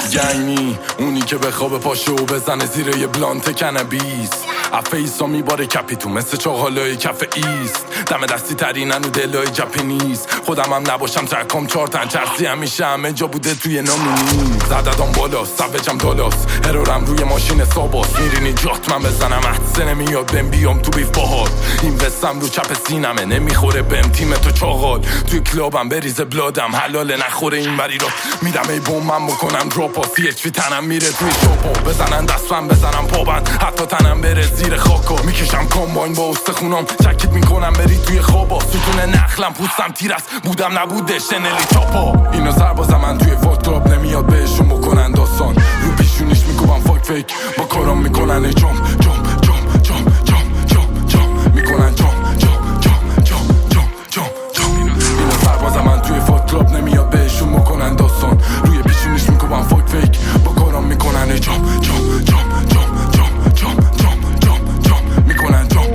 گنگی اونی که به خواب پاشه و بزنه زیر یه بلانت کنبیس افیسا میباره کپی تو مثل چاقالای کف ایست دم دستی ترینن و دلای جپنیز خودم هم نباشم ترکام 4 تن چرسی همیشه همه جا بوده توی نامونی زددام بالاست سوجم دالاست هرورم روی ماشین ساباست میرینی جات من بزنم حدسه نمیاد بهم بیام تو بیف باهات این قسم رو چپ سینمه نمیخوره بهم تیم تو چاقال توی کلابم بریزه بلادم حلاله نخوره این وری رو میدم ای بوم من بکنم دراپا CHV تنم میره توی شاپا بزنن دستم بزنم پابند حتی تنم بره زیر خاکا میکشم کامباین با استخونام چکیت میکنم بری توی خوابا ستون نخلم پوستم تیر است بودم نبوده شنلی چاپا اینو سربازم من توی فاک کلاب نمیاد بهشون بکنن داستان رو پیشونیش میکنم فاک فیک با کارام میکنن ای جام میکنن جام اینو سربازم من توی فاک کلاب نمیاد بهشون بکنن داستان روی پیشونیش میکنم فاک فیک با کارام میکنن ای جام میکنن جام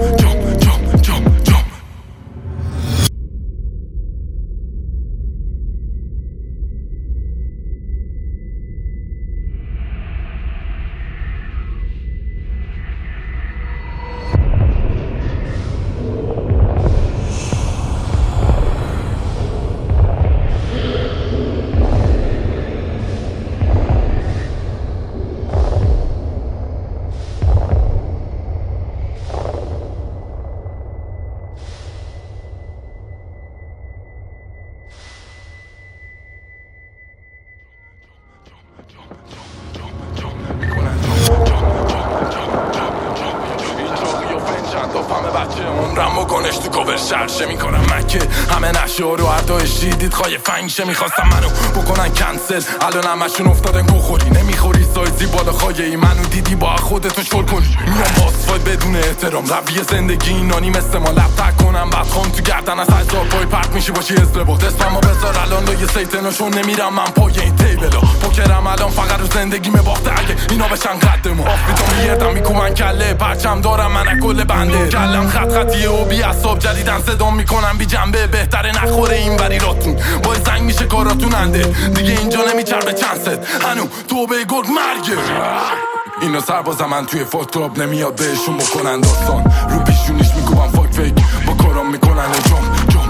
عمرم بکنش تو کور شرشه میکنم مکه همه نشه رو اردایش دیدید خواهی فنگشه میخواستم منو بکنن کنسل الان همشون افتادن گوخوری نمیخوری سایزی بالا خواهی ای منو دیدی با خودتو شل کنی میام باسفای بدون احترام رویه زندگی اینانی مثل ما لب تک کنم بعد خون تو گردن از هزار پای پرت میشی باشی استربات اسممو بذار الان لایه سیتناشون نمیرم من پای این تیبلا پوکرم الان فقط رو زندگیمه باخته اگه اینا بشن قد ما آفیتا میگردم میکومن کله پرچم دارم من کل بنده کلم خطیه و بی اصاب جدیدن صدام میکنم بی جنبه بهتره نخوره این وری راتون باید زنگ میشه کاراتون انده دیگه اینجا نمیچربه چند ست هنو تو به گرگ مرگه اینو سربازم من توی فاک کلاب نمیاد بهشون بکنن داستان رو پیشونیش میکوبم فاک فیک با کارام میکنن جام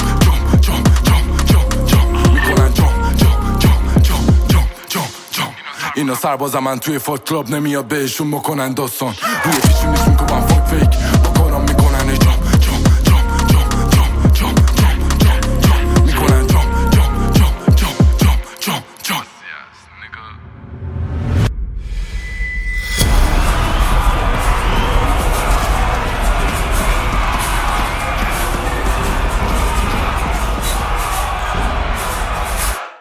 میکنن جام اینو سربازم من توی فاک کلاب نمیاد بهشون بکنن داستان روی پیشونیش میکوبم فاک فیک